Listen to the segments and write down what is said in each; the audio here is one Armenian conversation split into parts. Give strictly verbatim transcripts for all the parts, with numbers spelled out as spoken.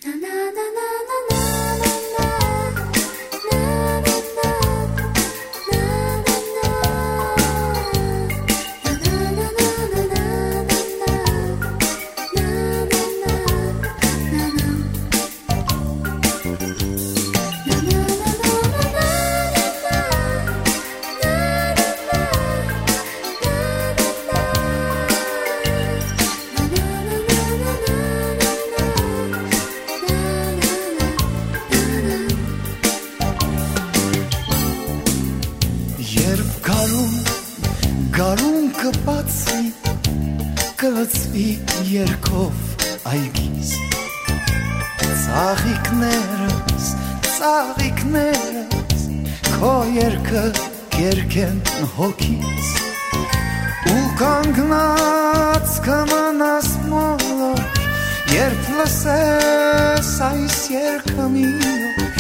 Հոգից ու կանգնած կմնաս մոլոր երբ լսես այս երգը մի օր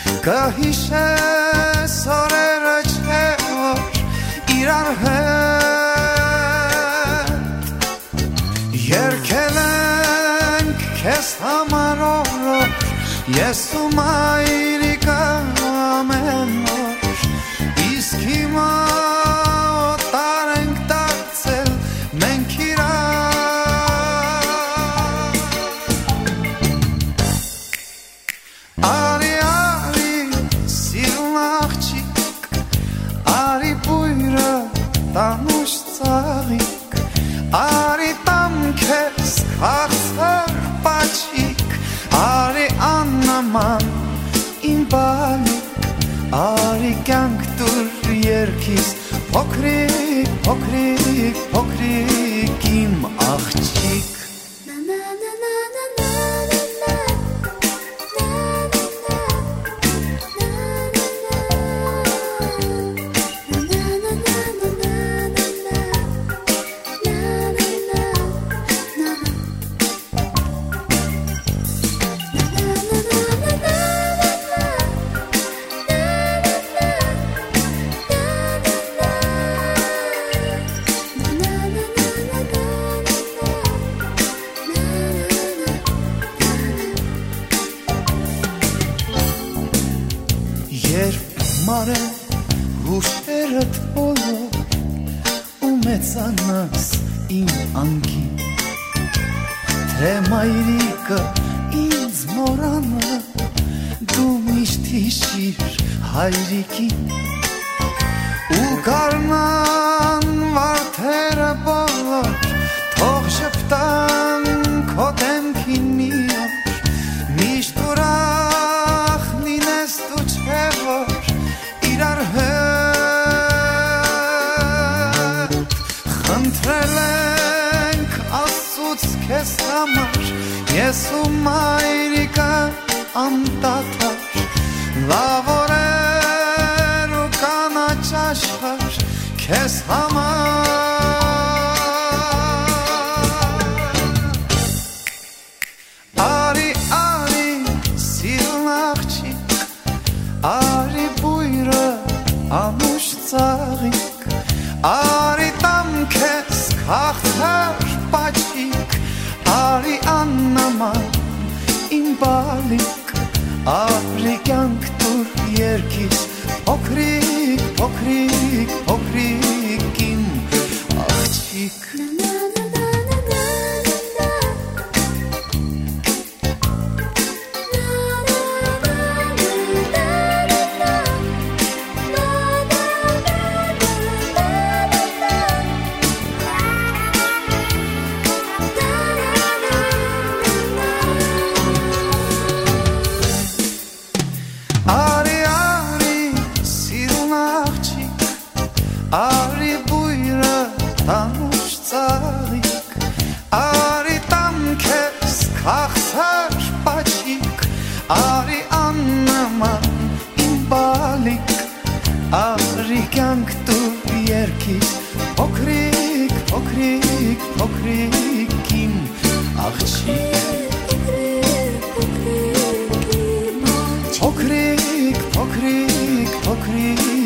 կհիշես օրերը չէ որ իրար հետ երգել ենք քեզ համար օրոր ես ու մայրիկը ամեն օր իսկ հիմա Տանուշ ծաղիկ, արի տամ քեզ քաղցր պաչիկ, արի աննման իմ բալիկ, արի կյանք դուր երգիս, փոքրիկ, փոքրիկ, փոքրիկ իմ աղջիկ հուշերդ բոլոր ու մեծանաս իմ անկին թե մայրիկը ինձ մորանա դու միշտ հիշիր հայրիկին ու կարնան վարդերը բոլոր թող շպտան քո դեմքին մի օր միշտ ուրախ լինես դու չէ որ իրար հետ խնդրել ենք Աստծուց քեզ համար ես ու մայրիկը անդադար լավ օրեր ու կանաչ աշխարհ քեզ համար արի արի սիրուն աղջիկ արի բույրը անուշ ծաղիկ արի տամ քեզ քաղցր պաչիկ արի աննման իմ բալիկ արի կյանք դուր երգիս փոքրիկ փոքրիկ փոքրիկ իմ աղջիկ Արի բույրը տանուշ ծաղիկ Արի տամ քեզ քաղցր պաչիկ Արի աննման իմ բալիկ Արի կյանք դու երգիս փոքրիկ, փոքրիկ, փոքրիկ իմ աղջիկ Փոքրիկ, փոքրիկ, փոքրիկ